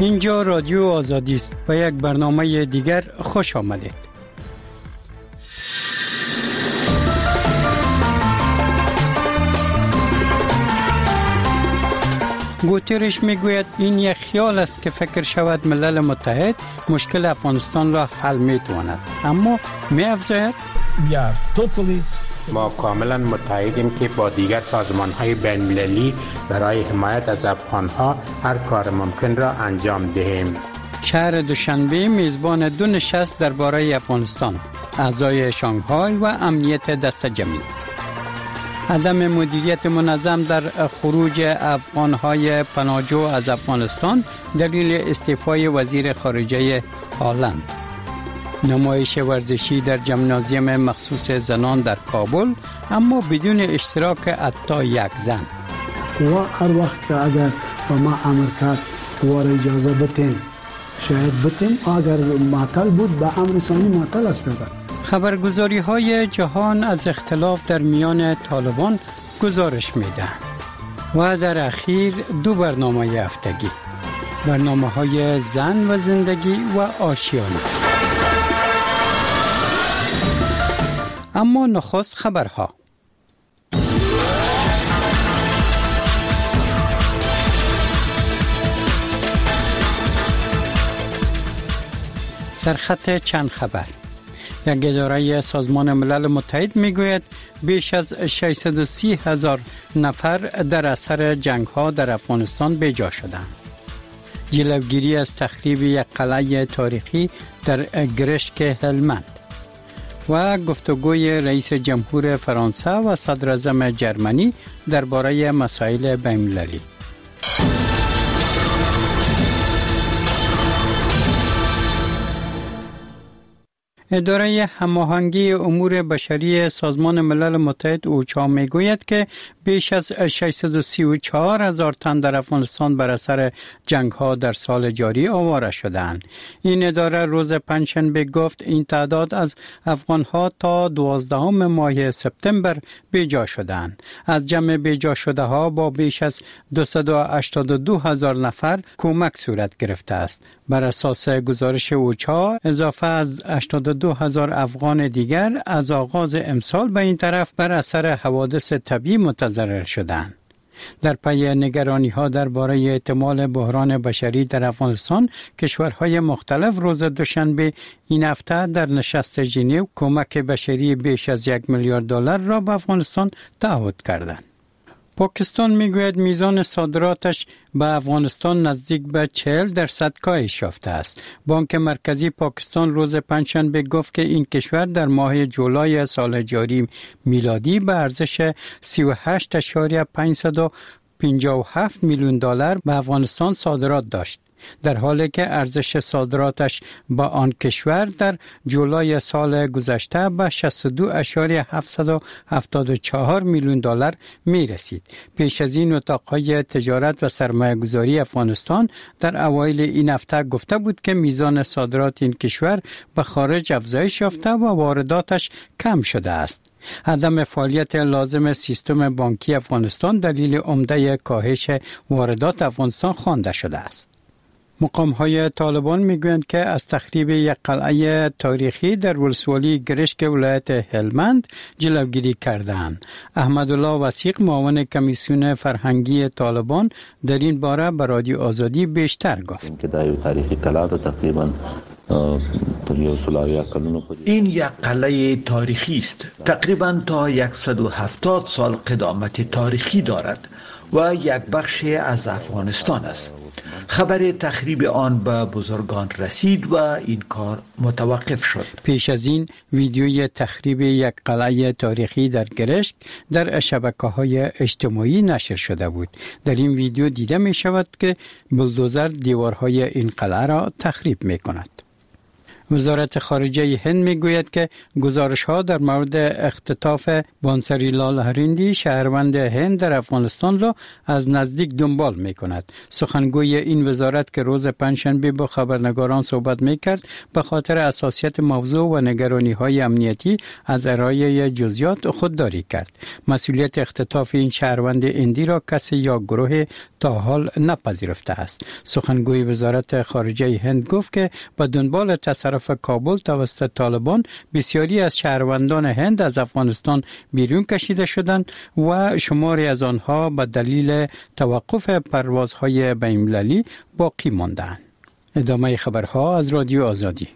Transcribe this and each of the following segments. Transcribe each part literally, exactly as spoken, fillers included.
اینجا رادیو آزادی است و یک برنامه دیگر خوش آمدید. گوترش میگوید این یک خیال است که فکر شود ملل متحد مشکل افغانستان را حل میتواند، اما می افزاید ما کاملا متحدیم که با دیگر سازمان‌های بین‌المللی برای حمایت از افغان‌ها هر کار ممکن را انجام دهیم. شهر دوشنبه میزبان دو نشست درباره افغانستان، اعضای شانگهای و امنیت دست جمعی. عدم مدیریت منظم در خروج افغان‌های پناهجو از افغانستان دلیل استعفای وزیر خارجه هلند. نمایش ورزشی در جمنازیوم مخصوص زنان در کابل، اما بدون اشتراک حتی یک زن. و هر وقت که اگر ما امر کرد قوار اجازه بتین شاید بتین، اگر معطل بود به امر ثانی معطل است. خبرگزاری های جهان از اختلاف در میان طالبان گزارش میدهند و در اخیر دو برنامه هفتگی، برنامه های زن و زندگی و آشیانه. اما نخست خبرها. سرخط چند خبر. یک اداره سازمان ملل متحد میگوید بیش از ششصد و سی هزار نفر در اثر جنگ ها در افغانستان بیجا شدند. جلوگیری از تخریب یک قلعه تاریخی در گرشک هلمند و گفتگوی رئیس جمهور فرانسه و صدر اعظم جرمنی درباره مسائل بین‌المللی. اداره هماهنگی امور بشری سازمان ملل متحد اوچا میگوید که بیش از ششصد و سی و چهار هزار تن در افغانستان بر اثر جنگ ها در سال جاری آواره شدند. این اداره روز پنجشنبه گفت این تعداد از افغان ها تا دوازدهم ماه سپتامبر بیجا شدند. از جمع بیجا شده ها با بیش از دویست و هشتاد و دو هزار نفر کمک صورت گرفته است. بر اساس گزارش اوچا اضافه از هشتاد و دو هزار افغان دیگر از آغاز امسال به این طرف بر اثر حوادث طبیعی متضرر شدند. در پی نگرانی ها درباره احتمال بحران بشری در افغانستان، کشورهای مختلف روز دوشنبه این هفته در نشست ژنو کمک بشری بیش از یک میلیارد دلار را به افغانستان تعهد کردند. پاکستان میگوید میزان صادراتش به افغانستان نزدیک به چهل درصد کاهش یافته است. بانک مرکزی پاکستان روز پنجشنبه گفت که این کشور در ماه جولای سال جاری میلادی به ارزش سی و هشت ممیز پانصد و پنجاه و هفت میلیون دلار به افغانستان صادرات داشت، در حالی که ارزش صادراتش با آن کشور در جولای سال گذشته به شصت و دو ممیز هفتصد و هفتاد و چهار میلیون دلار می رسید. پیش از این اتاقهای تجارت و سرمایه‌گذاری افغانستان در اوایل این هفته گفته بود که میزان صادرات این کشور به خارج افزایش یافته و وارداتش کم شده است. عدم فعالیت لازم سیستم بانکی افغانستان دلیل عمده کاهش واردات افغانستان خوانده شده است. مقام‌های طالبان میگویند که از تخریب یک قلعه تاریخی در ولسوالی گرشک ولایت هلمند جلوگیری کردند. احمدالله وثیق معاون کمیسیون فرهنگی طالبان در این باره به رادیو آزادی بیشتر گفت. که در تاریخی قلعه تقریبا این یک قلعه تاریخی است. تقریبا تا صد و هفتاد سال قدامت تاریخی دارد و یک بخش از افغانستان است. خبر تخریب آن به بزرگان رسید و این کار متوقف شد. پیش از این ویدیوی تخریب یک قلعه تاریخی در گرشک در شبکه‌های اجتماعی نشر شده بود. در این ویدیو دیده می شود که بلدوزر دیوارهای این قلعه را تخریب می کند. وزارت خارجه هند میگوید که گزارش ها در مورد اختطاف بانسریلال هریندی شهروند هند در افغانستان را از نزدیک دنبال می کند. سخنگوی این وزارت که روز پنجشنبه با خبرنگاران صحبت می کرد به خاطر حساسیت موضوع و نگرانی های امنیتی از ارائه جزئیات خودداری کرد. مسئولیت اختطاف این شهروند هندی را کسی یا گروه تا حال نپذیرفته است. سخنگوی وزارت خارجه هند گفت که به دنبال تصرف کابل توسط طالبان بسیاری از شهروندان هند از افغانستان بیرون کشیده شدند و شماری از آنها به دلیل توقف پروازهای بین‌المللی باقی ماندند. ادامه خبرها از رادیو آزادی.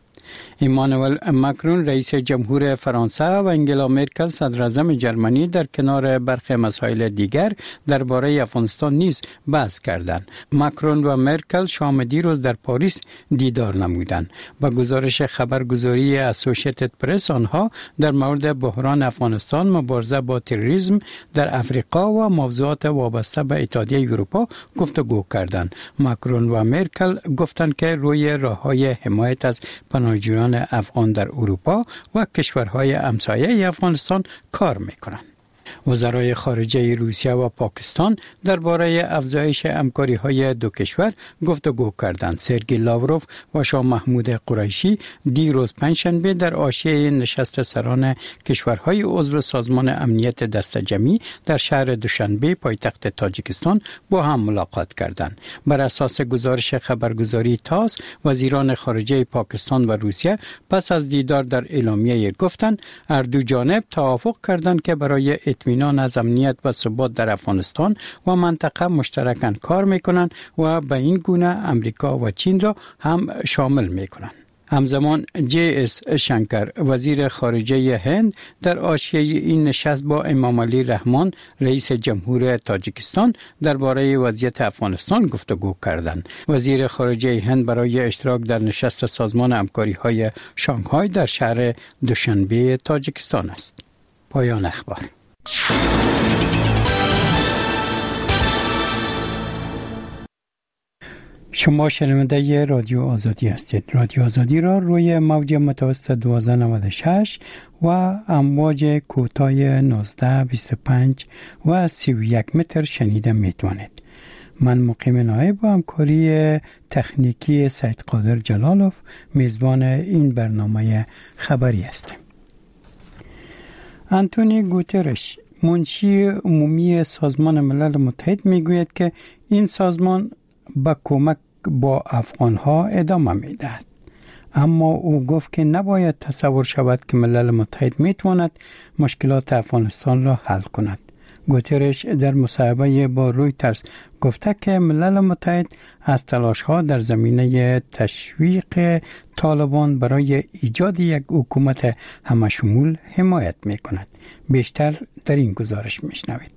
ایمانوئل ماکرون رئیس جمهور فرانسه و انگلا مرکل صدر اعظم جرمنی در کنار برخی مسائل دیگر درباره افغانستان نیز بحث کردند. ماکرون و مرکل شام دیروز در پاریس دیدار نمودند. با گزارش خبرگزاری اسوسییتد پرس آنها در مورد بحران افغانستان، مبارزه با تروریسم در افریقا و موضوعات وابسته به اتحادیه اروپا گفتگو کردند. ماکرون و مرکل گفتند که روی راه‌های حمایت از پناهجویان افغان در اروپا و کشورهای همسایه افغانستان کار میکنند. وزرای خارجه روسیه و پاکستان درباره افزایش همکاری‌های دو کشور گفتگو کردند. سرگئی لاوروف و شاه محمود قریشی دیروز پنجشنبه در حاشیه نشست سران کشورهای عضو سازمان امنیت دست جمعی در شهر دوشنبه پایتخت تاجیکستان با هم ملاقات کردند. بر اساس گزارش خبرگزاری تاس، وزیران خارجه پاکستان و روسیه پس از دیدار در اعلامیه گفتند هر دو جانب توافق کردند که برای اطمینان از امنیت و ثبات در افغانستان و منطقه مشترکاً کار میکنند و به این گونه امریکا و چین را هم شامل میکنند. همزمان جی اس شنکر وزیر خارجه هند در حاشیه این نشست با امام علی رحمان رئیس جمهور تاجیکستان درباره وضعیت افغانستان گفتگو کردند. وزیر خارجه هند برای اشتراک در نشست سازمان همکاری‌های شانگهای در شهر دوشنبه تاجیکستان است. پایان اخبار. شما شنونده رادیو آزادی هستید. رادیو آزادی را روی موج متوسط دوازده نود و شش و امواج کوتاه نوزده بیست و پنج و سی و یک متر شنیده میتوانید. من مقیم نایب و همکاری تکنیکی سید قادر جلالوف میزبان این برنامه خبری هستم. آنتونیو گوترش منشی عمومی سازمان ملل متحد میگوید که این سازمان با کمک با افغانها ادامه میدهد. اما او گفت که نباید تصور شود که ملل متحد میتواند مشکلات افغانستان را حل کند. گوترش در مصاحبه با رویترز گفته که ملل متحد از تلاش‌ها در زمینه تشویق طالبان برای ایجاد یک حکومت همشمول حمایت می‌کند. بیشتر در این گزارش می‌شنوید.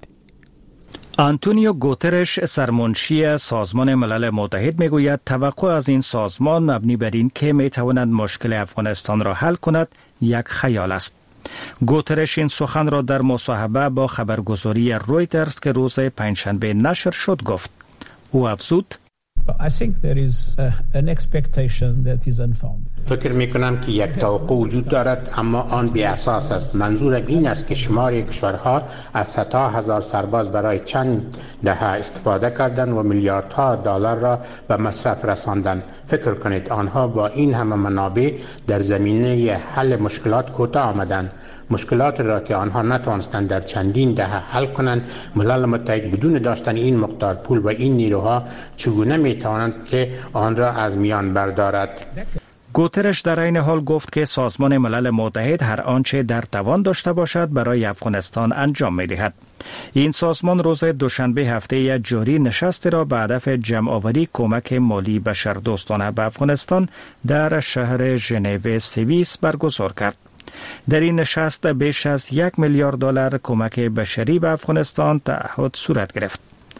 آنتونیو گوترش سرمنشی سازمان ملل متحد میگوید توقع از این سازمان مبنی بر این که میتواند مشکل افغانستان را حل کند یک خیال است. گوترش این سخن را در مصاحبه با خبرگزاری رویترز که روز پنجشنبه نشر شد گفت. او افزود: I think there is a, an expectation that is unfounded. فکر می کنم که یک توقع وجود دارد اما آن بی اساس است. منظورم این است که شماری کشورها از صدها هزار سرباز برای چند دهه استفاده کردند و میلیاردها دلار را به مصرف رساندند. فکر کنید آنها با این همه منابع در زمینه حل مشکلات کوتاه آمدند. مشکلات را که آنها نتوانستند در چندین دهه حل کنند، ملل متحد بدون داشتن این مقدار پول و این نیروها چگونه میتوانند که آن را از میان بردارد؟ گوترش در این حال گفت که سازمان ملل متحد هر آنچه در توان داشته باشد برای افغانستان انجام می‌دهد. این سازمان روز دوشنبه هفته جاری نشستی را به هدف جمع‌آوری کمک مالی بشردوستانه به افغانستان در شهر ژنو سوئیس برگزار کرد. در این نشست بیش از یک میلیارد دلار کمک بشری به افغانستان تعهد صورت گرفت.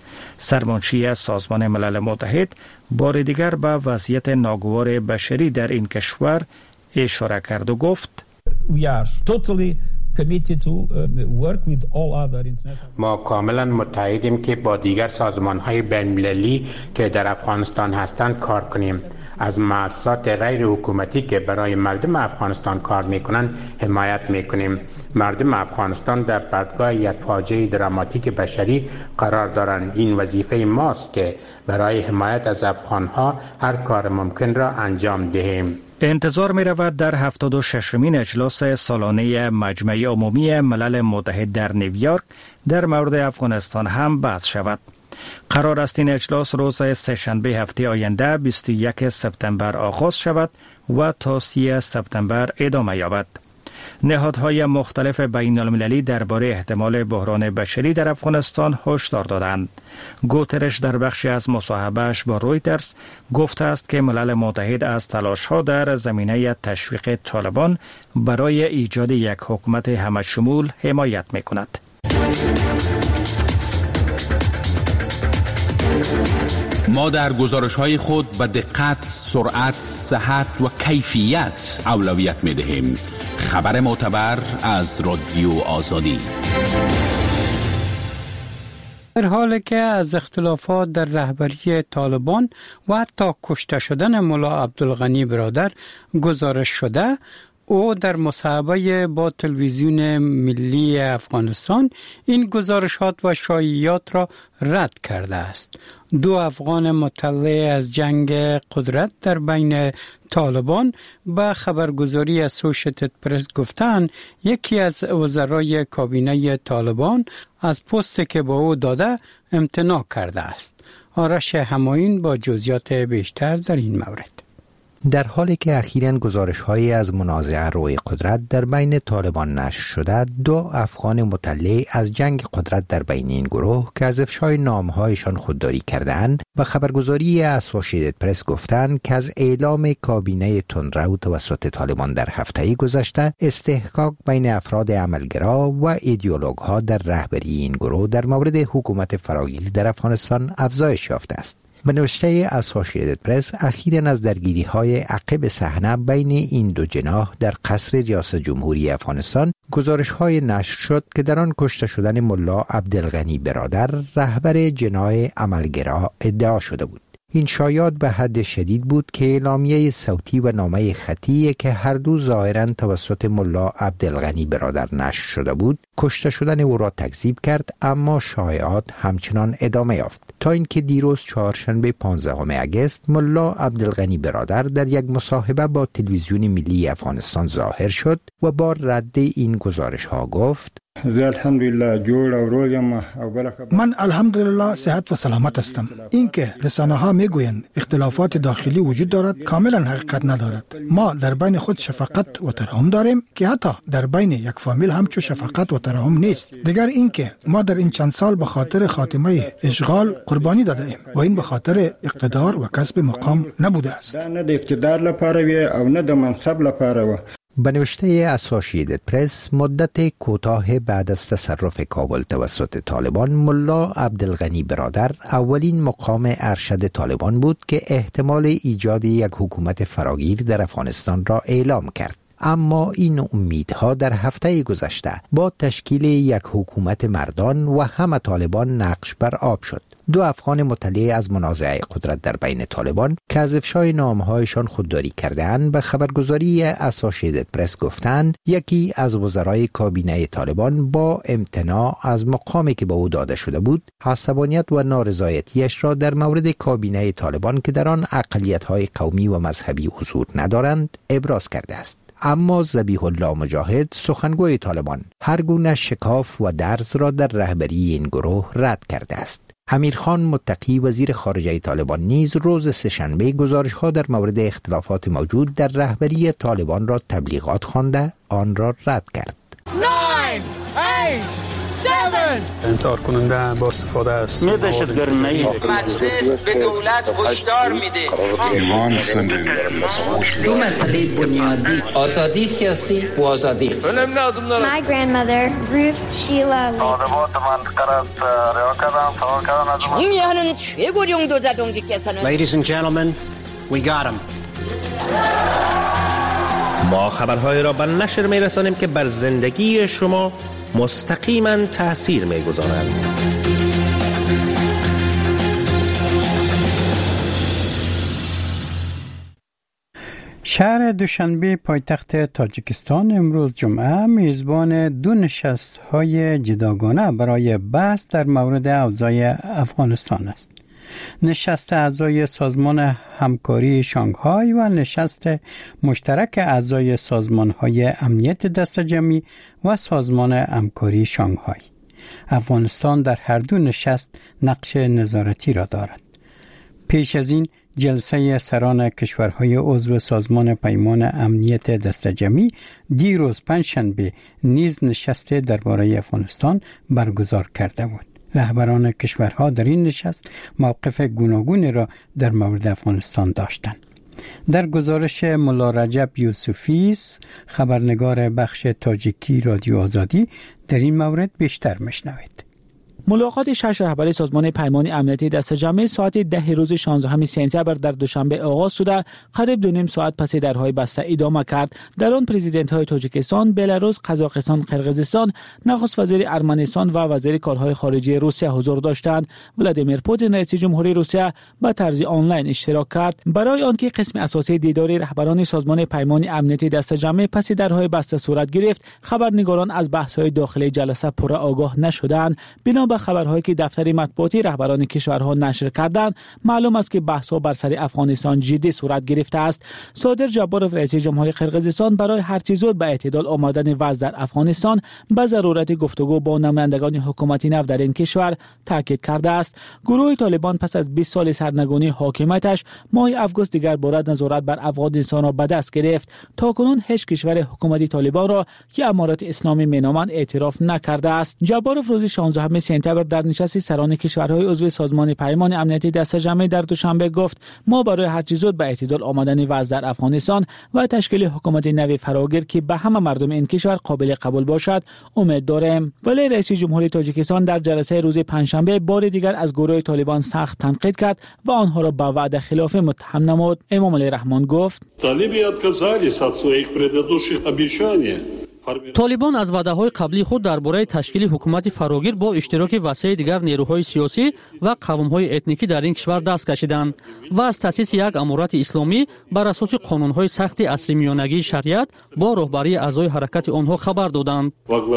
سرمنشی سازمان ملل متحد بار دیگر به وضعیت ناگوار بشری در این کشور اشاره کرد و گفت: We are totally committed to uh, work with all other international. ما کاملا متحدیم که با دیگر سازمان‌های بین‌المللی که در افغانستان هستند کار کنیم. از مؤسسات غیر حکومتی که برای مردم افغانستان کار میکنند حمایت میکنیم. مردم افغانستان در پرتگاه یک فاجعه دراماتیک بشری قرار دارند. این وظیفه ماست که برای حمایت از افغانها هر کار ممکن را انجام دهیم. انتظار می رود در هفتاد و ششمین اجلاس سالانه مجمع عمومی ملل متحد در نیویورک در مورد افغانستان هم بحث شود. قرار است این اجلاس روز سه‌شنبه هفته آینده بیست و یک سپتامبر آغاز شود و تا سی سپتامبر ادامه یابد. نهادهای مختلف بین المللی درباره احتمال بحران بشری در افغانستان هشدار دادند. گوترش در بخشی از مصاحبه‌اش با رویترز گفته است که ملل متحد از تلاش‌ها در زمینه تشویق طالبان برای ایجاد یک حکومت همه‌شمول حمایت می‌کند. ما در گزارش‌های خود به دقت، سرعت، صحت و کیفیت اولویت می‌دهیم. خبر معتبر از رادیو آزادی. در حالی که از اختلافات در رهبری طالبان و حتی کشته شدن ملا عبدالغنی برادر گزارش شده، او در مصاحبه با تلویزیون ملی افغانستان این گزارشات و شایعات را رد کرده است. دو افغان مطلع از جنگ قدرت در بین طالبان به خبرگزاری اسوشیتد پرس گفتند یکی از وزرای کابینه طالبان از پستی که با او داده امتناع کرده است. آرش همایون با جزئیات بیشتر در این مورد. در حالی که اخیراً گزارش‌هایی از منازعه روی قدرت در بین طالبان نشر شده، دو افغان مطلع از جنگ قدرت در بین این گروه که از افشای نامهایشان خودداری کردند و خبرگزاری اسوشیتد پرس گفتند که از اعلام کابینه تندرو توسط طالبان در هفته گذشته استحقاق بین افراد عملگرا و ایدئولوژها در رهبری این گروه در مورد حکومت فراگیر در افغانستان افزایش یافته است. به نوشته اسوشیتد پرس اخیراً از درگیری‌های عقب صحنه بین این دو جناح در قصر ریاست جمهوری افغانستان گزارش‌های نشر شد که در آن کشته شدن ملا عبدالغنی برادر رهبر جناح عملگرا ادعا شده بود. این شایعات به حد شدید بود که اعلامیه صوتی و نامه خطی که هر دو ظاهراً توسط ملا عبدالغنی برادر نشر شده بود کشته شدن او را تکذیب کرد، اما شایعات همچنان ادامه یافت تا اینکه دیروز چهارشنبه پانزدهم اگست ملا عبدالغنی برادر در یک مصاحبه با تلویزیون ملی افغانستان ظاهر شد و با رد این گزارش ها گفت: من الحمدلله صحت و سلامت هستم. اینکه رسانه ها میگویند اختلافات داخلی وجود دارد کاملا حقیقت ندارد. ما در بین خود شفقت و ترحم داریم که حتی در بین یک فامیل همچو شفقت و ترحم نیست. دیگر اینکه ما در این چند سال به خاطر خاتمه اشغال قربانی داده ایم و این به خاطر اقتدار و کسب مقام نبوده است. نه د اقتدار لپاره او نه د منصب لپاره. به نوشته اسوشیتد پرس مدت کوتاه بعد از تصرف کابل توسط طالبان ملا عبدالغنی برادر اولین مقام ارشد طالبان بود که احتمال ایجاد یک حکومت فراگیر در افغانستان را اعلام کرد. اما این امیدها در هفته گذشته با تشکیل یک حکومت مردان و همه طالبان نقش بر آب شد. دو افغان مطلع از منازعه قدرت در بین طالبان که از افشای نامهایشان خودداری کردند به خبرگزاری اسوشیتد پرس گفتند یکی از وزرای کابینه طالبان با امتناع از مقامی که به او داده شده بود عصبانیت و نارضایتیش را در مورد کابینه طالبان که در آن اقلیت‌های قومی و مذهبی حضور ندارند ابراز کرده است. اما ذبیح الله مجاهد سخنگوی طالبان هر گونه شکاف و درز را در رهبری این گروه رد کرده است. امیرخان متقی وزیر خارجه طالبان نیز روز سه‌شنبه گزارش‌ها در مورد اختلافات موجود در رهبری طالبان را تبلیغات خوانده آن را رد کرد. انتحار کننده با استفاده است. مجلس به دولت هشدار میده. دو مسئله بنیادی آزادی سیاسی و آزادی. My grandmother Ruth Sheila 총리하는 최고령 도자동지께서는 Ladies and gentlemen, we got him. ما خبرهای را به نشر می رسانیم که بر زندگی شما مستقیما تأثیر می گذارند. شهر دوشنبه پایتخت تاجیکستان امروز جمعه میزبان دو نشست‌های جداگانه برای بحث در مورد اوضاع افغانستان است. نشست اعضای سازمان همکاری شانگهای و نشست مشترک اعضای سازمان‌های امنیت دسته‌جمعی و سازمان همکاری شانگهای. افغانستان در هر دو نشست نقش نظارتی را دارد. پیش از این جلسه سران کشورهای عضو سازمان پیمان امنیت دسته‌جمعی دیروز پنجشنبه نیز نشست درباره افغانستان برگزار کرده بود. رهبران کشورها در این نشست موقف گوناگونی را در مورد افغانستان داشتند. در گزارش ملا رجب یوسفی، خبرنگار بخش تاجیکی رادیو آزادی، در این مورد بیشتر میشنوید. ملاقات شش رهبر سازمان پیمان امنیتی دسته‌جمعی ساعت ده روز شانزدهم سپتامبر در دوشنبه آغاز شده، قریب دو نیم ساعت پس درهای بسته ادامه کرد. در آن پرزیدنت های تاجیکستان، بلاروس، قزاقستان، قرقیزستان، نخست وزیر ارمنستان و وزیر کارهای خارجه روسیه حضور داشتند. ولادیمیر پوتین رئیس جمهوری روسیه به طرز آنلاین اشتراک کرد. برای آنکه قسم اساسی دیدار رهبران سازمان پیمان امنیتی دسته‌جمعی پس درهای بسته صورت گرفت، خبرنگاران از بحث‌های داخلی جلسه پر آگاه نشدند. بنا به خبرهایی که دفتر مطبوعاتی رهبران کشورها نشر کردند، معلوم است که بحث‌ها بر سر افغانستان جدی صورت گرفته است. صادر جباروف رئیس جمهوری قرقیزستان برای هر چه زود به اعتدال آمدن وضع در افغانستان به ضرورت گفتگو با نمایندگان حکومت نو در این کشور تاکید کرده است. گروه طالبان پس از بیست سال سرنگونی حاکمیتش ماه آگوست دیگر بار نظارت بر افغانستان را به دست گرفت. تاکنون هیچ کشور حکومتی طالبان را که امارات اسلامی مینامند اعتراف نکرده است. جباروف روز شانزدهم سپتامبر در نشست سران کشورهای عضو سازمان پیمان امنیتی دسته‌جمعی در دوشنبه گفت: ما برای هر چه زود به اعتدال آمدن وضع در افغانستان و تشکیل حکومت نو فراگیر که به همه مردم این کشور قابل قبول باشد امید داریم. ولی رئیس جمهوری تاجیکستان در جلسه روز پنجشنبه بار دیگر از گروه طالبان سخت تنقید کرد و آنها را به وعده خلاف متهم نمود. امام علی رحمان گفت: طالبان از وعده‌های قبلی خود درباره تشکیل حکومت فراگیر با اشتراک وسیع دیگر نیروهای سیاسی و قوم‌های اتنیکی در این کشور دست کشیدند و از تأسیس یک امارت اسلامی بر اساس قانون‌های سخت اصلی میانگی شریعت با رهبری اعضای حرکت آنها خبر دادند.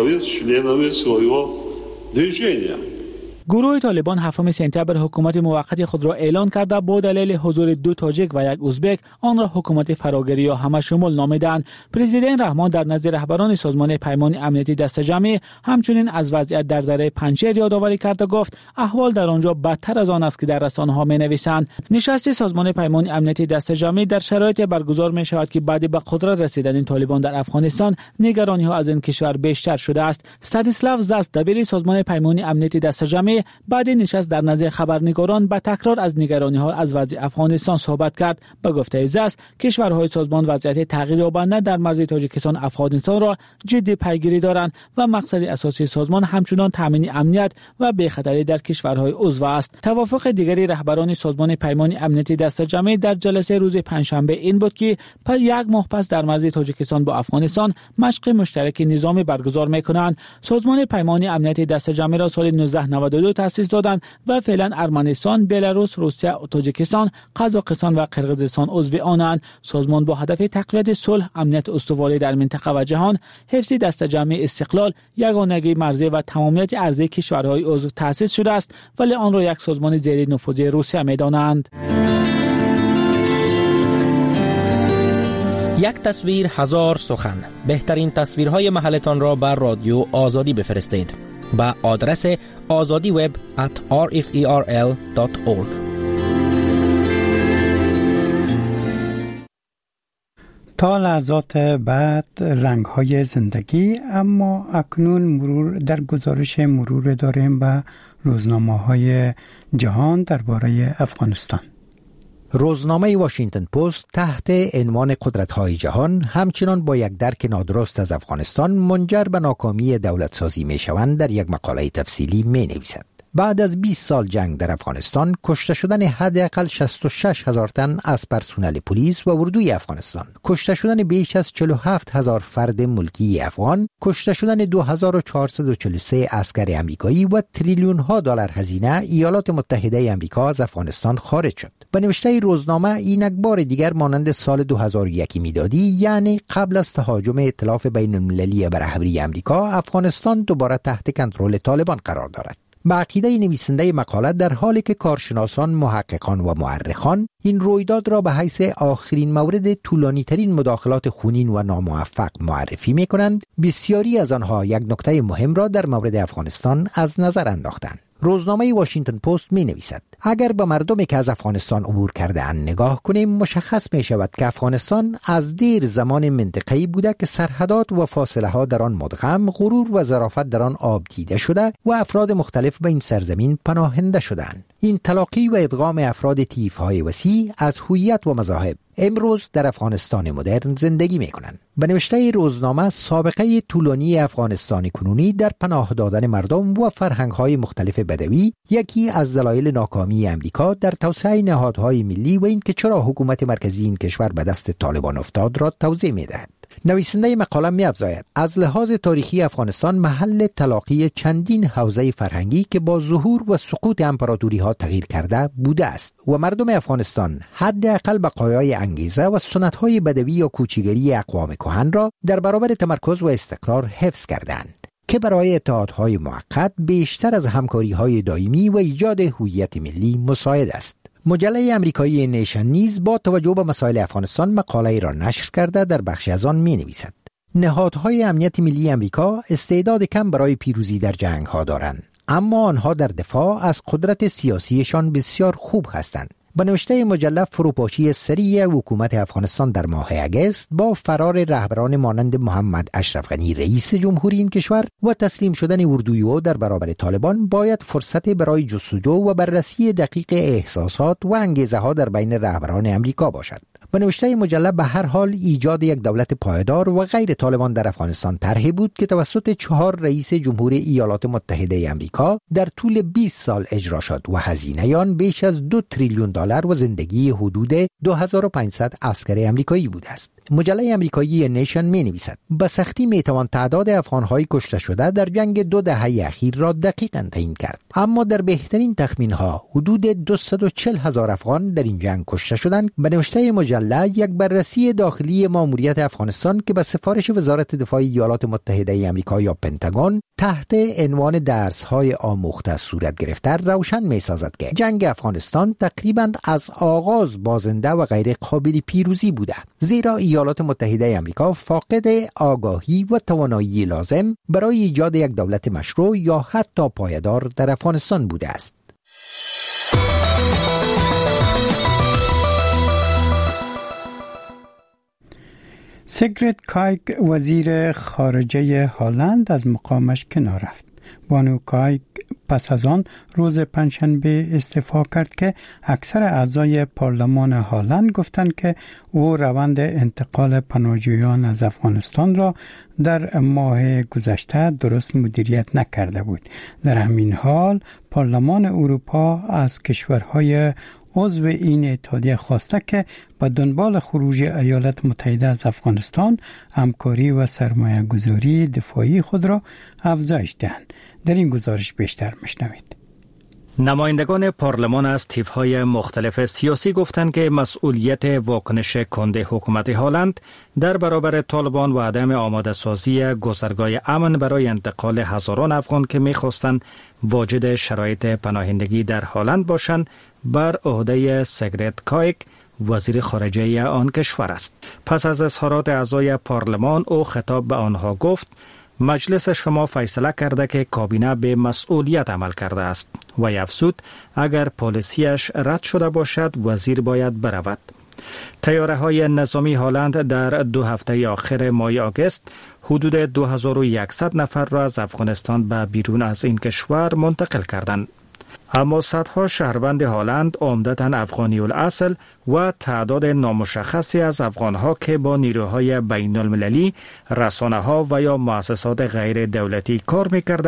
گروه طالبان هفتم سپتامبر حکومت موقت خود را اعلان کرده با دلیل حضور دو تاجیک و یک ازبک آن را حکومت فراگیری یا همه شمول نامیدند. پرزیدنت رحمان در نزد رهبران سازمان پیمان امنیتی دسته‌جمعی همچنین از وضعیت در ذره پنجشیر یادآوری کرده گفت: احوال در آنجا بدتر از آن است که در رسانه‌ها می‌نویسند. نشست سازمان پیمان امنیتی دسته‌جمعی در شرایط برگزار می‌شود که بعد به قدرت رسیدن این طالبان در افغانستان نگرانی‌ها از این کشور بیشتر شده است. استانیسلاو زاس دبیر سازمان پیمان امنیتی دسته‌جمعی بعد نشست در نزد خبرنگاران به تکرار از نگرانی‌ها از وضع افغانستان صحبت کرد. به گفته زاس، کشورهای سازمان وضعیت تغییر یابنده در مرز تاجیکستان افغانستان را جدی پیگیری دارند و مقصد اساسی سازمان همچنان تامین امنیت و بی‌خطری در کشورهای عضو است. توافق دیگری رهبران سازمان پیمان امنیتی دسته‌جمعی در جلسه روز پنجشنبه این بود که پس یک ماه پس در مرز تاجیکستان با افغانستان مشق مشترک نظامی برگزار می‌کنند. سازمان پیمان امنیتی دسته‌جمعی را سال نوزده نود و دو تأسیس دادند و فعلا ارمنستان، بلاروس، روسیه، تاجیکستان، قزاقستان و قرقیزستان عضو آنند. سازمان با هدف تقویت صلح، امنیت استواری در منطقه و جهان، حفظ دسته‌جمعی استقلال، یگانگی مرزی و تمامیت ارضی کشورهای عضو تأسیس شده است، ولی آن را یک سازمان زیر نفوذ روسیه می‌دانند. یک تصویر هزار سخن. بهترین تصویرهای محلتان را بر رادیو آزادی بفرستید با آدرس آزادی وب ات آر اف ای آر ال دات اورگ. تا لحظات بعد رنگ‌های زندگی، اما اکنون مرور در گزارش مرور داریم به روزنامه‌های جهان درباره افغانستان. روزنامه واشنگتن پست تحت عنوان قدرت‌های جهان همچنان با یک درک نادرست از افغانستان منجر به ناکامی دولتسازی می‌شوند در یک مقاله تفصیلی می‌نویسد. بعد از بیست سال جنگ در افغانستان، کشته شدن حداقل شصت و شش هزار تن از پرسنل پلیس و اردوی افغانستان، کشته شدن بیش از چهل و هفت هزار فرد ملکی افغان، کشته شدن دو هزار و چهارصد و چهل و سه عسکر آمریکایی و تریلیون ها دلار هزینه ایالات متحده آمریکا از افغانستان خارج شد. به نوشته روزنامه، اینک بار دیگر مانند سال دو هزار و یک میلادی، یعنی قبل از تهاجم ائتلاف بین المللی بر رهبری آمریکا، افغانستان دوباره تحت کنترل طالبان قرار دارد. به عقیده نویسنده مقاله، در حالی که کارشناسان، محققان و مورخان این رویداد را به حیث آخرین مورد طولانی ترین مداخلات خونین و ناموفق معرفی می کنند، بسیاری از آنها یک نکته مهم را در مورد افغانستان از نظر انداختند. روزنامه واشنگتن پست می نویسد: اگر به مردمی که از افغانستان عبور کرده اند نگاه کنیم، مشخص می شود که افغانستان از دیر زمان منطقه‌ای بوده که سرحدات و فاصله ها در آن مدغم، غرور و ظرافت در آن آب دیده شده و افراد مختلف به این سرزمین پناهنده شدند. این تلاقی و ادغام افراد طیف‌های وسیع از هویت و مذاهب امروز در افغانستان مدرن زندگی می کنند. به نوشته روزنامه، سابقه طولانی افغانستان کنونی در پناه دادن مردم و فرهنگ‌های مختلف بدوی یکی از دلایل ناکامی امریکا در توسعه نهادهای ملی و اینکه چرا حکومت مرکزی این کشور به دست طالبان افتاد را توضیح می‌دهد. نویسنده مقاله می‌افزاید: از لحاظ تاریخی افغانستان محل تلاقی چندین حوزه فرهنگی که با ظهور و سقوط امپراتوری‌ها تغییر کرده بوده است و مردم افغانستان حداقل بقایای انگیزه و سنت‌های بدوی یا کوچیگری اقوام کهن را در برابر تمرکز و استقرار حفظ کردند که برای اتحادهای موقت بیشتر از همکاری‌های دائمی و ایجاد هویت ملی مساعد است. مجله امریکایی نیشن نیز با توجه به مسائل افغانستان مقاله‌ای را نشر کرده در بخشی از آن می‌نویسد: نهادهای امنیت ملی امریکا استعداد کم برای پیروزی در جنگ‌ها دارند، اما آنها در دفاع از قدرت سیاسیشان بسیار خوب هستند. به نوشته مجله، فروپاشی سریع حکومت افغانستان در ماه اگست با فرار رهبران مانند محمد اشرف غنی رئیس جمهوری این کشور و تسلیم شدن اردوی او در برابر طالبان باید فرصت برای جستجو و بررسی دقیق احساسات و انگیزه ها در بین رهبران امریکا باشد. به نوشته مجله، به هر حال ایجاد یک دولت پایدار و غیر طالبان در افغانستان طرحی بود که توسط چهار رئیس جمهوری ایالات متحده آمریکا در طول بیست سال اجرا شد و هزینه آن بیش از دو تریلیون دلار و زندگی حدود دو هزار و پانصد عسکر آمریکایی بوده است. مجله آمریکایی نیشن می نویسد: به سختی می توان تعداد افغان‌های کشته شده در جنگ دو دهه اخیر را دقیقاً تعیین کرد، اما در بهترین تخمین‌ها حدود دویست و چهل هزار افغان در این جنگ کشته شدند. به نوشته مجله، یک بررسی داخلی ماموریت افغانستان که به سفارش وزارت دفاع ایالات متحده آمریکا یا پنتاگون تحت عنوان درس‌های آموخته صورت گرفته روشن می‌سازد که جنگ افغانستان تقریباً از آغاز بازنده و غیر قابل پیروزی بوده، زیرا ایالات متحده آمریکا فاقد آگاهی و توانایی لازم برای ایجاد یک دولت مشروع یا حتی پایدار در افغانستان بوده است. سیگریت کایک، وزیر خارجه هلند، از مقامش کنار رفت. بانو کایک پس از آن روز پنجشنبه استعفا کرد که اکثر اعضای پارلمان هلند گفتند که او روند انتقال پناهجویان از افغانستان را در ماه گذشته درست مدیریت نکرده بود. در همین حال پارلمان اروپا از کشورهای عضو این اتحادیه خواسته که به دنبال خروج ایالات متحده از افغانستان همکاری و سرمایه گذاری دفاعی خود را افزایش دهند. در این گزارش بیشتر میشنوید. نمایندگان پارلمان از طیف‌های مختلف سیاسی گفتند که مسئولیت واکنش کند حکومت هلند در برابر طالبان و عدم آماده سازی گذرگاه امن برای انتقال هزاران افغان که می‌خواستند واجد شرایط پناهندگی در هلند باشند بر عهده سیگریت کایک، وزیر خارجه آن کشور است. پس از اظهارات اعضای پارلمان او خطاب به آنها گفت: مجلس شما فیصله کرده که کابینه به مسئولیت عمل کرده است و افزود اگر پالیسیش رد شده باشد وزیر باید برود. طیاره های نظامی هلند در دو هفته آخر ماه آگوست حدود دو هزار و صد نفر را از افغانستان به بیرون از این کشور منتقل کردند. اما صدها شهروند هلند عمدتاً افغانی الاصل و تعداد نامشخصی از افغانها که با نیروهای بین المللی، رسانه‌ها و یا مؤسسات غیر دولتی کار می‌کردند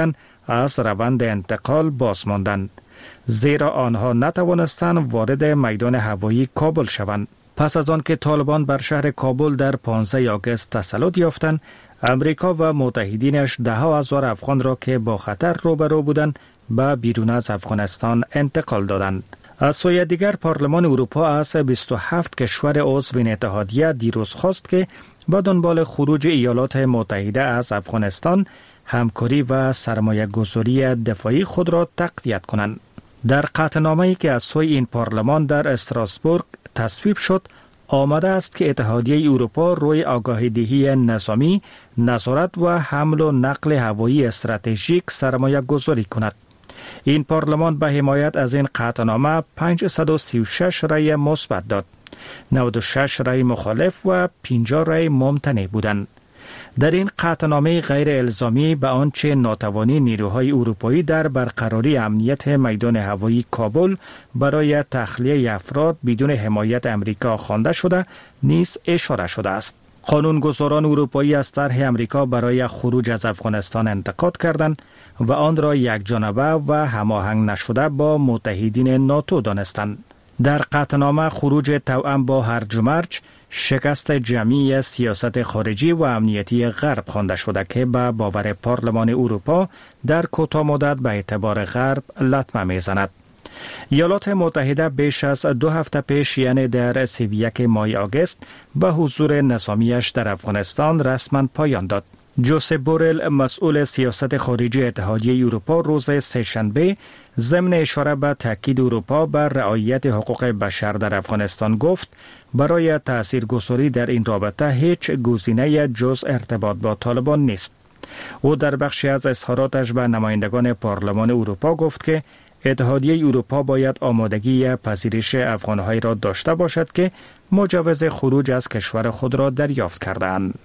از روند انتقال باز ماندند، زیرا آنها نتوانستند وارد میدان هوایی کابل شوند. پس از آن که طالبان بر شهر کابل در پانزده آگوست تسلط یافتند، امریکا و متحدینش ده ها هزار افغان را که با خطر روبرو بودند به بیرون از افغانستان انتقال دادند. از سوی دیگر پارلمان اروپا از بیست و هفت کشور عضو این اتحادیه دیروز خواست که با دنبال خروج ایالات متحده از افغانستان همکاری و سرمایه گذاری دفاعی خود را تقویت کنند. در قطعنامه‌ای که از سوی این پارلمان در استراسبورگ تصویب شد، آمده است که اتحادیه اروپا روی آگاهی‌دهی نظامی، نظارت و حمل و نقل هوایی استراتژیک سرمایه گذاری کند. این پارلمان به حمایت از این قطعنامه پانصد و سی و شش رأی مثبت داد، نود و شش رأی مخالف و پنجاه رأی ممتنع بودند. در این قطعنامه غیر الزامی به آنچه ناتوانی نیروهای اروپایی در برقراری امنیت میدان هوایی کابل برای تخلیه افراد بدون حمایت امریکا خوانده شده نیز اشاره شده است. قانونگذاران اروپایی از طرح امریکا برای خروج از افغانستان انتقاد کردند و آن را یکجانبه و هماهنگ نشده با متحدین ناتو دانستند. در قطعنامه خروج توأم با هرج و مرج، شکست جمعی سیاست خارجی و امنیتی غرب خوانده شده که به باور پارلمان اروپا در کوتاه مدت به اعتبار غرب لطمه میزند. ایالات متحده بیش از دو هفته پیش، یعنی در سی و یک ماه آگوست، به حضور نظامیش در افغانستان رسما پایان داد. جوزپ بورل، مسئول سیاست خارجی اتحادیه اروپا، روز سه‌شنبه ضمن اشاره به تاکید اروپا بر رعایت حقوق بشر در افغانستان گفت برای تاثیرگذاری در این رابطه هیچ گزینه‌ای جز ارتباط با طالبان نیست. او در بخشی از اظهاراتش به نمایندگان پارلمان اروپا گفت که اتحادیه اروپا باید آمادگی پذیرش افغان‌های را داشته باشد که مجوز خروج از کشور خود را دریافت کردند.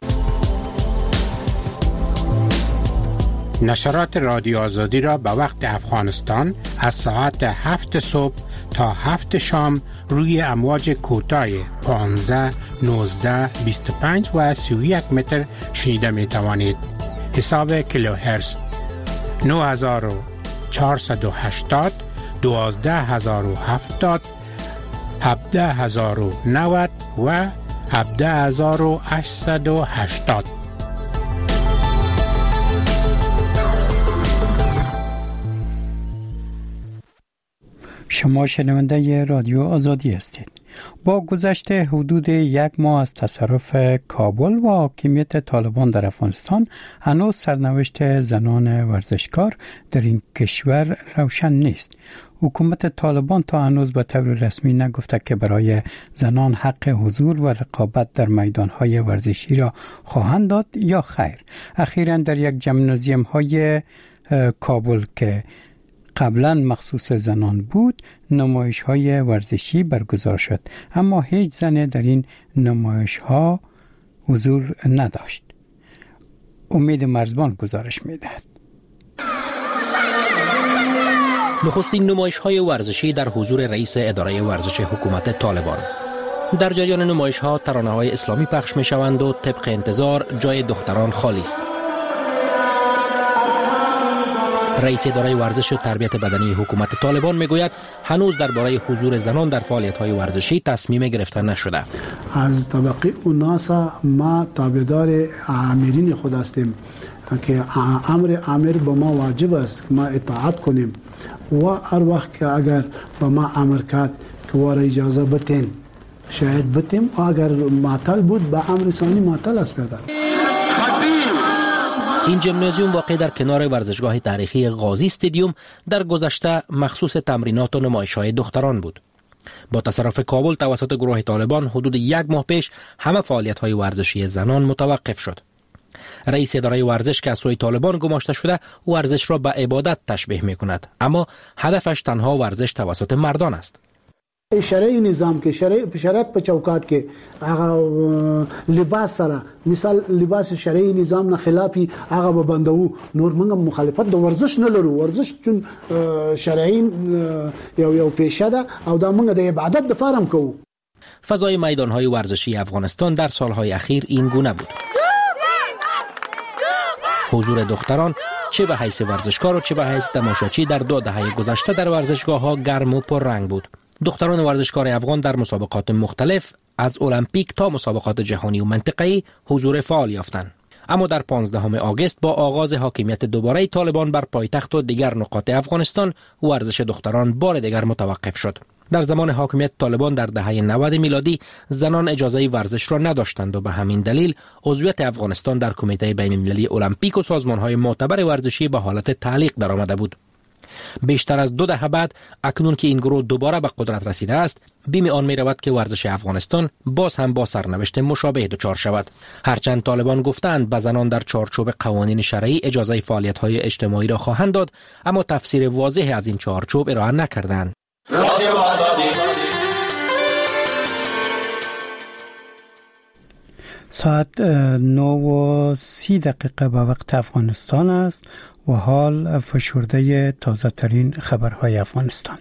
نشرات رادیو آزادی را به وقت افغانستان از ساعت هفت صبح تا هفت شام روی امواج کوتاه پانزده، نوزده، بیست و پنج و سی و یک متر شنیده می توانید. حساب کیلوهرتز نه هزار و چهارصد و هشتاد، دوازده هزار و هفتاد، هفده هزار و نود و هفده هزار و هشتصد و هشتاد. شما شنونده رادیو آزادی هستید. با گذشت حدود یک ماه از تصرف کابل و حاکمیت طالبان در افغانستان، هنوز سرنوشت زنان ورزشکار در این کشور روشن نیست. حکومت طالبان تا هنوز به طور رسمی نگفته که برای زنان حق حضور و رقابت در میدانهای ورزشی را خواهند داد یا خیر. اخیراً در یک جمنازیوم های کابل که قبلا مخصوص زنان بود، نمایش های ورزشی برگزار شد، اما هیچ زنی در این نمایش ها حضور نداشت. امید مرزبان گزارش می‌دهد. نخستین نمایش های ورزشی در حضور رئیس اداره ورزش حکومت طالبان. در جریان نمایش ها ترانه های اسلامی پخش می شوند و طبق انتظار جای دختران خالی است. رئیس اداره ورزش و تربیت بدنی حکومت طالبان میگوید هنوز درباره حضور زنان در فعالیت‌های ورزشی تصمیم گرفته نشده. از طبقه اوناسا ما تابعدار آمرین خود هستیم که امر امر به ما واجب است ما اطاعت کنیم و هر وقت که اگر به ما امر کرد که واره اجازه بتین شاید بتیم، اگر معطل بود به امر ثانی معطل است پیدا. این جمنازیوم واقع در کنار ورزشگاه تاریخی غازی استادیوم در گذشته مخصوص تمرینات و نمایش‌های دختران بود. با تصرف کابل توسط گروه طالبان حدود یک ماه پیش همه فعالیت‌های ورزشی زنان متوقف شد. رئیس اداره ورزش که از سوی طالبان گماشته شده ورزش را به عبادت تشبیه می‌کند، اما هدفش تنها ورزش توسط مردان است. شرعی نظام کې شرعي شرعت په چوکاټ کې هغه لباس سره مثال لباس شرعي نظام نه خلافي هغه به بندو نور موږ مخالفت د ورزش نه لرو. ورزش چون شرعي یو یو پیشه ده او دا موږ د عبادت د فارم کوو. فضای میدان‌های ورزشی افغانستان در سال‌های اخیر این گونه بود. حضور دختران چه به حیث ورزشکار و چه به حیث تماشاچی در دو دهه گذشته در ورزشگاه‌ها گرم و پررنگ بود. دختران ورزشکار افغان در مسابقات مختلف از المپیک تا مسابقات جهانی و منطقه‌ای حضور فعال یافتند. اما در پانزدهم آگوست با آغاز حاکمیت دوباره طالبان بر پایتخت و دیگر نقاط افغانستان، ورزش دختران بار دیگر متوقف شد. در زمان حاکمیت طالبان در دهه نود میلادی زنان اجازه ورزش را نداشتند و به همین دلیل عضویت افغانستان در کمیته بین المللی المپیک و سازمان‌های معتبر ورزشی به حالت تعلیق درآمده بود. بیشتر از دو دهه بعد اکنون که این گروه دوباره به قدرت رسیده است، بیم آن می رود که ورزش افغانستان باز هم با سرنوشت مشابه دچار شود. هرچند طالبان گفتند به زنان در چارچوب قوانین شرعی اجازه فعالیت‌های اجتماعی را خواهند داد، اما تفسیر واضح از این چارچوب ارائه نکردند. ساعت نو و سی دقیقه به وقت افغانستان است و حال فشرده تازه ترین خبرهای افغانستان.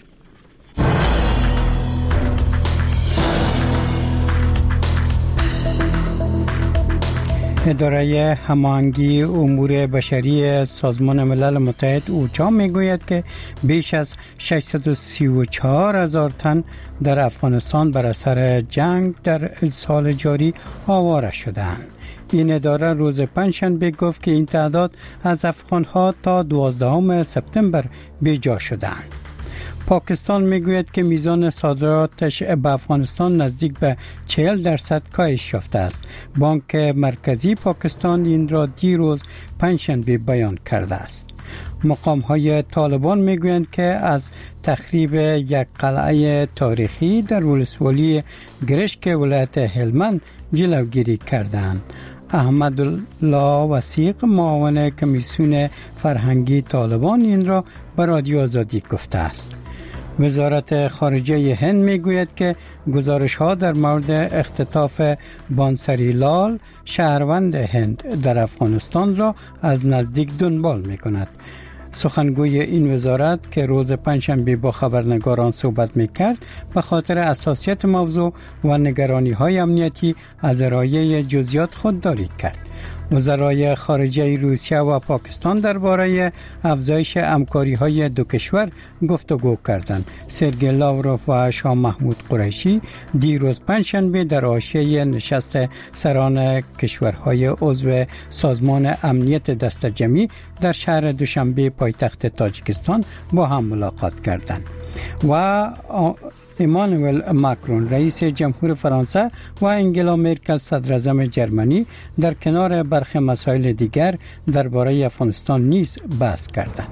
اداره هماهنگی امور بشری سازمان ملل متحد اوچا میگوید که بیش از ششصد و سی و چهار هزار تن در افغانستان بر اثر جنگ در سال جاری آواره شدند. این اداره روز پنجشنبه گفت که این تعداد از افغان‌ها تا دوازدهم سپتامبر بیجا شدند. پاکستان میگوید که میزان صادراتش به افغانستان نزدیک به چهل درصد کاهش یافته است. بانک مرکزی پاکستان این را دیروز پنجشنبه بیان کرده است. مقام‌های طالبان میگویند که از تخریب یک قلعه تاریخی در ولسوالی گرشک ولایت هلمند جلوگیری کردند. احمد الله وثیق معاون کمیسیون فرهنگی طالبان این را به رادیو آزادی گفته است. وزارت خارجه هند میگوید که گزارش ها در مورد اختطاف بانسری لال شهروند هند در افغانستان را از نزدیک دنبال می کند. سخنگوی این وزارت که روز پنجشنبه با خبرنگاران صحبت میکرد به خاطر حساسیت موضوع و نگرانی های امنیتی از ارائه جزئیات خودداری کرد. وزرای خارجه روسیه و پاکستان درباره افزایش همکاری‌های دو کشور گفتگو کردند. سرگئی لاوروف و شاه محمود قریشی دیروز پنجشنبه در حاشیه نشست سران کشورهای عضو سازمان امنیت دست جمعی در شهر دوشنبه پایتخت تاجیکستان با هم ملاقات کردند. و ایمانوئل ماکرون رئیس جمهور فرانسه و انگلا مرکل صدر اعظم جرمنی در کنار برخی مسائل دیگر درباره افغانستان نیز بحث کردند.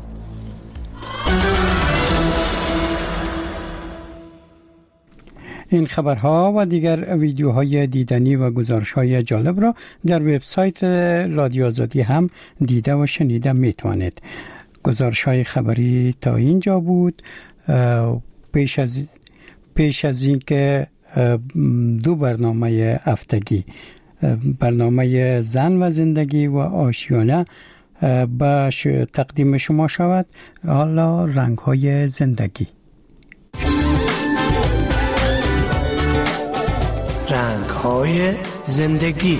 این خبرها و دیگر ویدیوهای دیدنی و گزارش‌های جالب را در وبسایت رادیو آزادی هم دیده و شنیده میتوانید. گزارش‌های خبری تا اینجا بود. پیش از پیش از این که دو برنامه هفتگی، برنامه زن و زندگی و آشیانه به تقدیم شما شود، حالا رنگ‌های زندگی. رنگ‌های زندگی.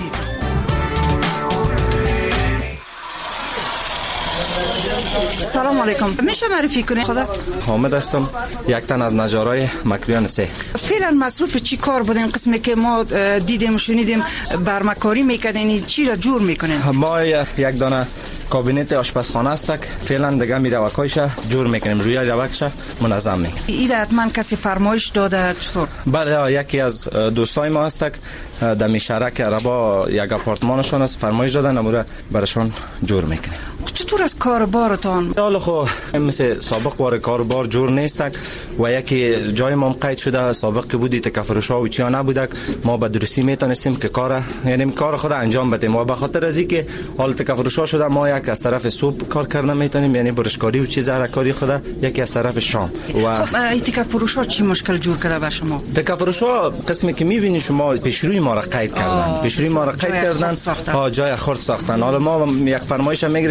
سلام علیکم، میشه معرفی کنی خدا؟ حامد هستم، یک تن از نجارای مکریان سه. فعلا مصروف چی کار بودین؟ قسمی که ما دیدیم شنیدیم برمکاری میکنین، چی را جور میکنین؟ ما یک دانه کابینت آشپزخانه است، فعلا دیگه می روکایش جور میکنیم، روی روکش منظم میکنیم. این حتما کسی فرمایش داده چطور؟ بله، یکی از دوستای ما است در میشرک ربا یک آپارتمانشون است، فرمایش دادن امور براشون جور میکنیم. چطور از کاربارتان؟ حالا خو مثل سابق وار کاربار جور نیست و یکی جای ما قید شده، سابق که بودی تکفروشا و چیا نبوده، ما به درستی میتونستیم که کار یعنی کار خود انجام بدیم و به خاطر از اینکه حال تکفروشا شده ما یک از طرف صبح کار کردن میتونیم، یعنی برشکاری و چیز هرکاری خود یکی از طرف شام. و خب این تکفروشا چی مشکل جور کرده به شما؟ تکفروشا قسمی که میبینی شما پیشروی ما را قید کردن، پیشروی ما را قید کردن، ها جای خرد ساختن. حالا ما یک فرمایش میگرفتیم در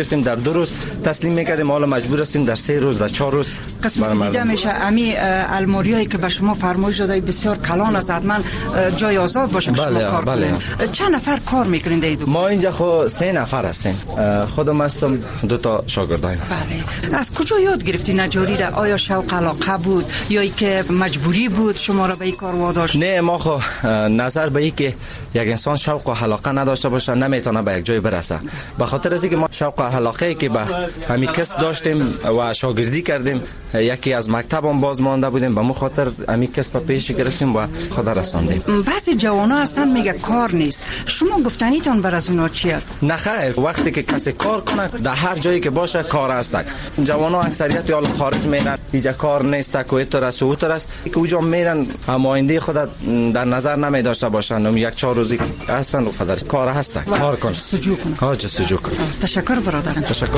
دو روز تسلیم میکردیم، حالا مجبور هستیم در سه روز در چهار روز قسم دیده میشه. امی الماریایی که به شما فرمایش داده بسیار کلان است، حتما جای آزاد باشه که بله، شما کار بله. کنید. چند نفر کار میکنید در دکان؟ ما اینجا خو سه نفر هستیم، خودم هستم، دو تا شاگردایم هستیم. بله. از کجا یاد گرفتی نجاری را؟ آیا شوق علاقه بود یا ای که مجبوری بود شما را به این کار واداشت؟ نه، ما خو نظر به این که یک انسان شوق و علاقه نداشته باشه نمیتونه به یک جای برسه. به خاطر از اینکه ما شوق و علاقه که به همین کسب داشتیم و شاگردی کردیم، یکی از مکتبم باز مانده بودیم، به مو خاطر همین کسب پیش گرفتیم و خدا رساندیم. بعضی جوانا هستن میگه کار نیست، شما گفتنیتون بر از اونا چی است؟ نه خیر، وقتی که کسی کار کنه در هر جایی که باشه کار است. جوانا اکثریت یا خارج میرن، اینجا کار نیست، کویت است و اوتر است که اونجا میرن، اما آینده خود در نظر نمی داشته باشن، و یک چهار روزی هستن و خدا کار هست، کار کن جستجو کن. ها جستجو کن. تشکر برادرم. تشکر.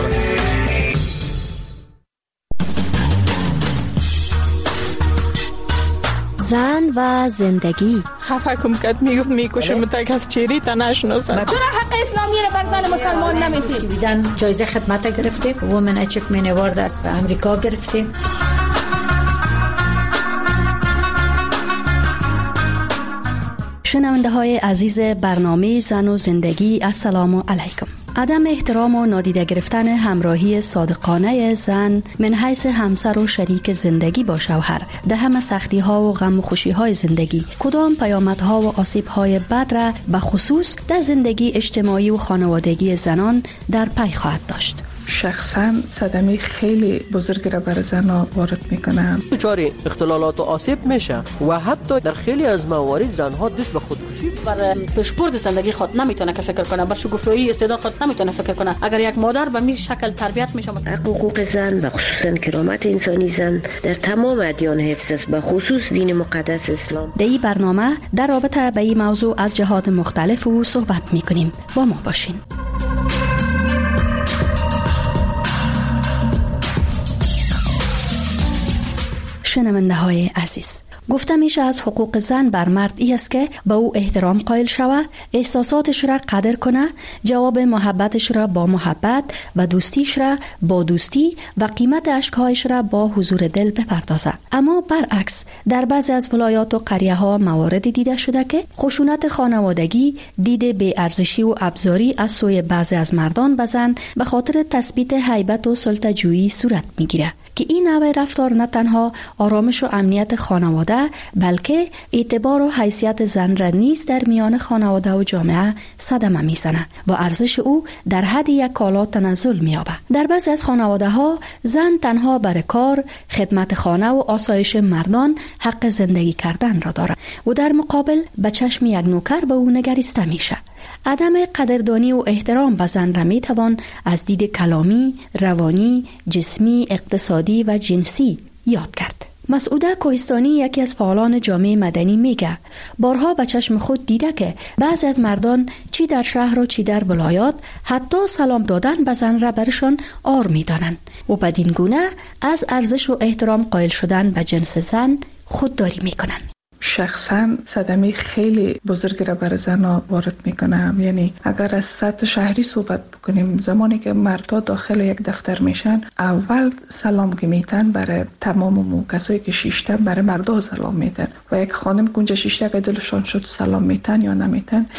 زن و زندگی. خفه کم کد میگفت میکشم تا کس چیری تا نشناسم. چرا حق اسلامی رو بر زن مسلمان نمیدی؟ بیدن جایزه خدمت گرفتیم، وومن اچیومنت اوارد از امریکا گرفتیم. شنونده های عزیز برنامه زن و زندگی، السلام علیکم. عدم احترام و نادیده گرفتن همراهی صادقانه زن من حیث همسر و شریک زندگی با شوهر در همه سختی ها و غم و خوشی های زندگی کدام پیامدها و آسیب های بد را به خصوص در زندگی اجتماعی و خانوادگی زنان در پی خواهد داشت؟ شخصا صدمه خیلی بزرگی را بر زنها وارد میکنه. دچار اختلالات و آسیب میشه و حتی در خیلی از موارد زنها دست به خودکشی بر پیشبرد زندگی خود نمیتونه که فکر کنه، بر شگفت‌های استعداد خود نمیتونه فکر کنه. اگر یک مادر به این شکل تربیت میشه، حقوق زن و خصوصا کرامت انسانی زن در تمام ادیان حفظ است، به خصوص دین مقدس اسلام. در این برنامه در رابطه به این موضوع از جهات مختلف و صحبت میکنیم. با ما باشین. شنونده های عزیز، گفته میشه از حقوق زن بر مرد ای است که به او احترام قائل شود، احساساتش را قدر کنه، جواب محبتش را با محبت و دوستیش را با دوستی و قیمت اشکهایش را با حضور دل بپردازه. اما برعکس در بعضی از ولایات و قریه ها موارد دیده شده که خشونت خانوادگی، دید بی ارزشی و ابزاری از سوی بعضی از مردان به زن به خاطر تثبیت هیبت و سلطه جویی صورت میگیره که این نوع رفتار نه تنها آرامش و امنیت خانواده بلکه اعتبار و حیثیت زن را نیز در میان خانواده و جامعه صدمه میزنه و ارزش او در حد یک کالا تنزل مییابه. در بعضی از خانواده ها زن تنها برای کار، خدمت خانه و آسایش مردان حق زندگی کردن را دارد و در مقابل به چشم یک نوکر به او نگریسته میشه. عدم قدردانی و احترام به زن را می توان از دید کلامی، روانی، جسمی، اقتصادی و جنسی یاد کرد. مسعوده کوهستانی یکی از فعالان جامعه مدنی میگه بارها به چشم خود دیده که بعضی از مردان چی در شهر و چی در ولایات حتی سلام دادن به زن را برشان عار میدانند و بدین گونه از ارزش و احترام قائل شدن به جنس زن خودداری میکنند. شخصا صدمه خیلی بزرگی را بر زنها وارد میکنم. یعنی اگر از سطح شهری صحبت بکنیم، زمانی که مردها داخل یک دفتر میشن اول سلام که میتن برای تمام کسایی که شیشتن برای مردها سلام میتن و یک خانم که اونجا شیشته که دلشان شد سلام میتن یا نمیتن.